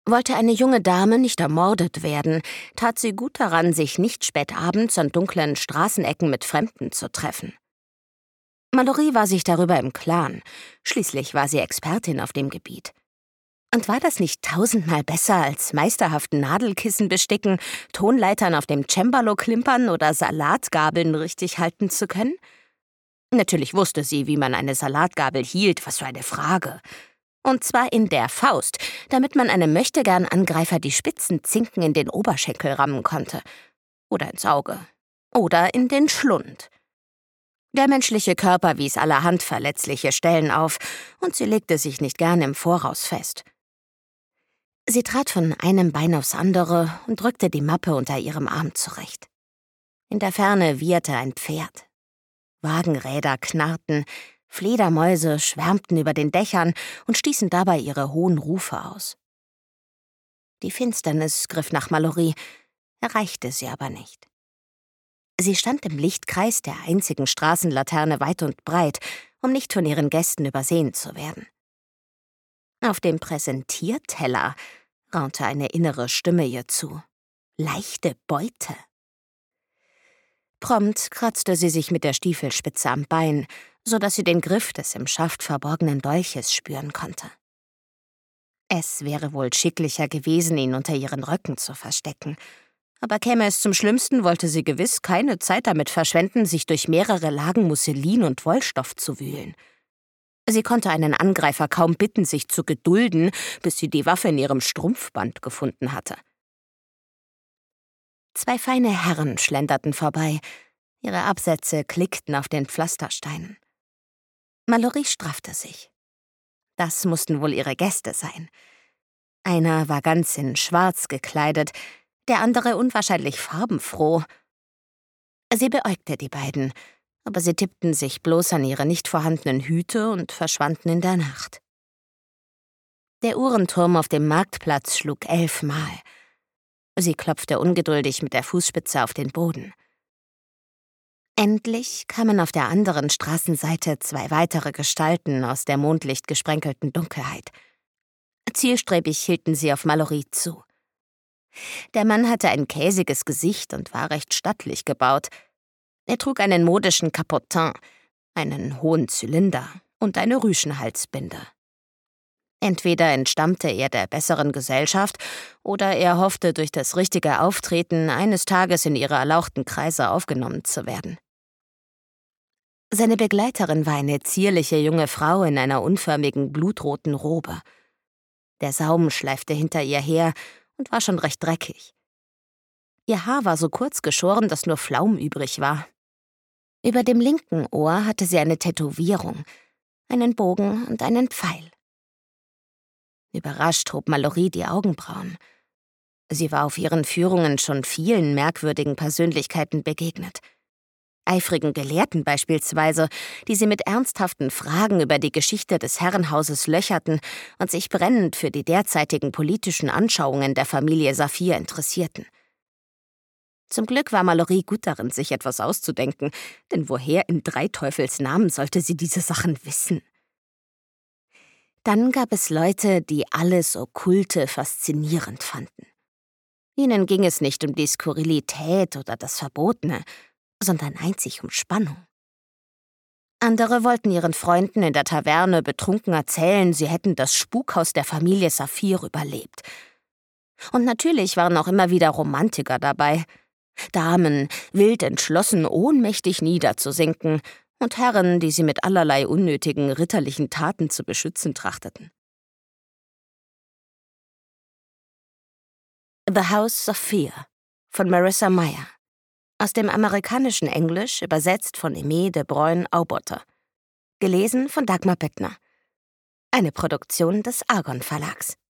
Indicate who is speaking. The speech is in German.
Speaker 1: Wollte eine junge Dame nicht ermordet werden, tat sie gut daran, sich nicht spät abends an dunklen Straßenecken mit Fremden zu treffen. Mallory war sich darüber im Klaren. Schließlich war sie Expertin auf dem Gebiet. Und war das nicht tausendmal besser als meisterhaften Nadelkissen besticken, Tonleitern auf dem Cembalo klimpern oder Salatgabeln richtig halten zu können? Natürlich wusste sie, wie man eine Salatgabel hielt, was für eine Frage. Und zwar in der Faust, damit man einem Möchtegern-Angreifer die spitzen Zinken in den Oberschenkel rammen konnte. Oder ins Auge. Oder in den Schlund. Der menschliche Körper wies allerhand verletzliche Stellen auf, und sie legte sich nicht gern im Voraus fest. Sie trat von einem Bein aufs andere und drückte die Mappe unter ihrem Arm zurecht. In der Ferne wieherte ein Pferd. Wagenräder knarrten, Fledermäuse schwärmten über den Dächern und stießen dabei ihre hohen Rufe aus. Die Finsternis griff nach Mallory, erreichte sie aber nicht. Sie stand im Lichtkreis der einzigen Straßenlaterne weit und breit, um nicht von ihren Gästen übersehen zu werden. Auf dem Präsentierteller raunte eine innere Stimme ihr zu. Leichte Beute. Prompt kratzte sie sich mit der Stiefelspitze am Bein, so dass sie den Griff des im Schaft verborgenen Dolches spüren konnte. Es wäre wohl schicklicher gewesen, ihn unter ihren Röcken zu verstecken. Aber käme es zum Schlimmsten, wollte sie gewiss keine Zeit damit verschwenden, sich durch mehrere Lagen Musselin und Wollstoff zu wühlen. Sie konnte einen Angreifer kaum bitten, sich zu gedulden, bis sie die Waffe in ihrem Strumpfband gefunden hatte. 2 feine Herren schlenderten vorbei. Ihre Absätze klickten auf den Pflastersteinen. Mallory straffte sich. Das mussten wohl ihre Gäste sein. Einer war ganz in Schwarz gekleidet, der andere unwahrscheinlich farbenfroh. Sie beäugte die beiden, aber sie tippten sich bloß an ihre nicht vorhandenen Hüte und verschwanden in der Nacht. Der Uhrenturm auf dem Marktplatz schlug 11 Mal. Sie klopfte ungeduldig mit der Fußspitze auf den Boden. Endlich kamen auf der anderen Straßenseite 2 weitere Gestalten aus der mondlichtgesprenkelten Dunkelheit. Zielstrebig hielten sie auf Mallory zu. Der Mann hatte ein käsiges Gesicht und war recht stattlich gebaut. Er trug einen modischen Capotin, einen hohen Zylinder und eine Rüschenhalsbinde. Entweder entstammte er der besseren Gesellschaft oder er hoffte, durch das richtige Auftreten eines Tages in ihre erlauchten Kreise aufgenommen zu werden. Seine Begleiterin war eine zierliche junge Frau in einer unförmigen blutroten Robe. Der Saum schleifte hinter ihr her und war schon recht dreckig. Ihr Haar war so kurz geschoren, dass nur Flaum übrig war. Über dem linken Ohr hatte sie eine Tätowierung, einen Bogen und einen Pfeil. Überrascht hob Mallory die Augenbrauen. Sie war auf ihren Führungen schon vielen merkwürdigen Persönlichkeiten begegnet. Eifrigen Gelehrten beispielsweise, die sie mit ernsthaften Fragen über die Geschichte des Herrenhauses löcherten und sich brennend für die derzeitigen politischen Anschauungen der Familie Saphir interessierten. Zum Glück war Mallory gut darin, sich etwas auszudenken, denn woher in drei Teufels Namen sollte sie diese Sachen wissen? Dann gab es Leute, die alles Okkulte faszinierend fanden. Ihnen ging es nicht um die Skurrilität oder das Verbotene, sondern einzig um Spannung. Andere wollten ihren Freunden in der Taverne betrunken erzählen, sie hätten das Spukhaus der Familie Saphir überlebt. Und natürlich waren auch immer wieder Romantiker dabei. Damen, wild entschlossen, ohnmächtig niederzusinken, und Herren, die sie mit allerlei unnötigen ritterlichen Taten zu beschützen trachteten. The House of Fear von Marissa Meyer. Aus dem amerikanischen Englisch übersetzt von Aimée de Bruyne-Auboter. Gelesen von Dagmar Bittner. Eine Produktion des Argon Verlags.